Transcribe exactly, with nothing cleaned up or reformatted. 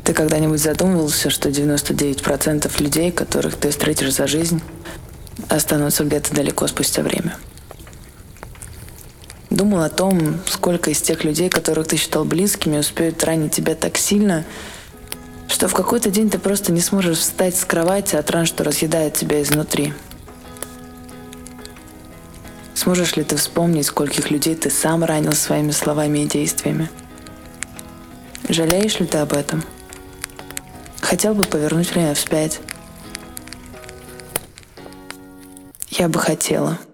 Ты когда-нибудь задумывался, что девяносто девять процентов людей, которых ты встретишь за жизнь, останутся где-то далеко спустя время? Думал о том, сколько из тех людей, которых ты считал близкими, успеют ранить тебя так сильно, что в какой-то день ты просто не сможешь встать с кровати от ран, что разъедает тебя изнутри. Сможешь ли ты вспомнить, скольких людей ты сам ранил своими словами и действиями? Жалеешь ли ты об этом? Хотел бы повернуть время вспять? Я бы хотела.